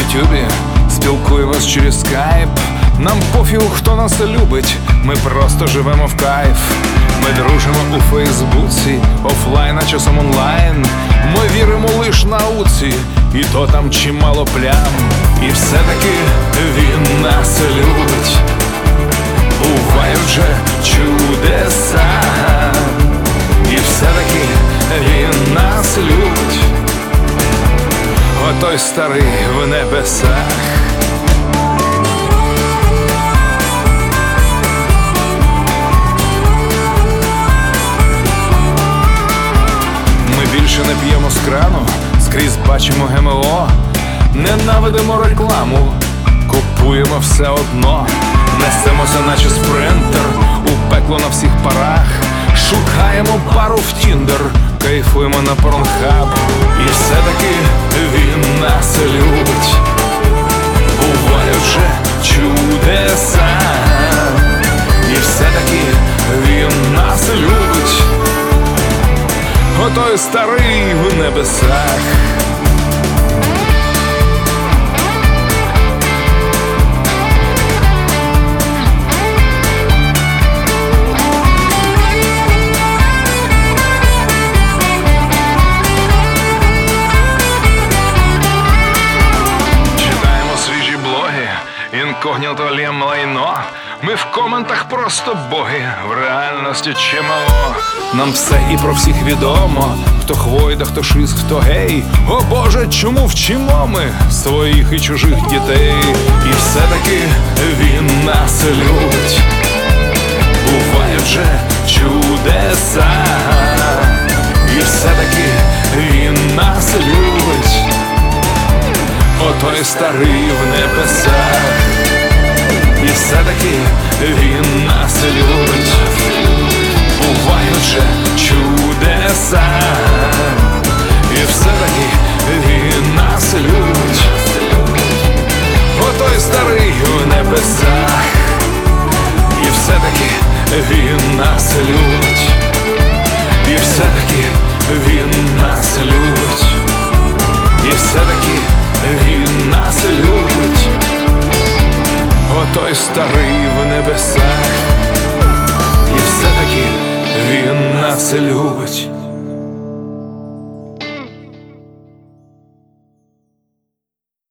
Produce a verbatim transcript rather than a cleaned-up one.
ютюбі, спілкуємось через скайп. Нам пофігу, хто нас любить, ми просто живемо в кайф. Ми дружимо у Фейсбуці, офлайн, а часом онлайн. Ми віримо лиш науці, і то там чимало плям. І все-таки він нас любить. Бувають же чудеса. І все-таки він нас любить. Отой старий в небесах. Ми більше не п'ємо з крану, скрізь бачимо ГМО. Ненавидимо рекламу, купуємо все одно. Несемося наче спринтер у пекло на всіх парах. Шукаємо пару в Тіндер, кайфуємо на Порнхаб. І все-таки він нас любить. Бувають же чудеса. І все-таки він нас любить. Отой старий в небесах. Інкогніто лєм лайно. Ми в коментах просто боги, в реальності чимало. Нам все і про всіх відомо. Хто хвойда, хто шиз, хто гей. О Боже, чому вчимо ми своїх і чужих дітей? І все-таки він нас любить. Бувають же чудеса. І все-таки він нас любить. Отой старий в небесах. І все-таки він нас любить. Бувають же чудеса. І все-таки він нас любить. Отой старий в небесах. І все-таки він нас любить. І все-таки він нас любить. І все-таки він нас любить. Отой старий в небесах. І все-таки він нас любить.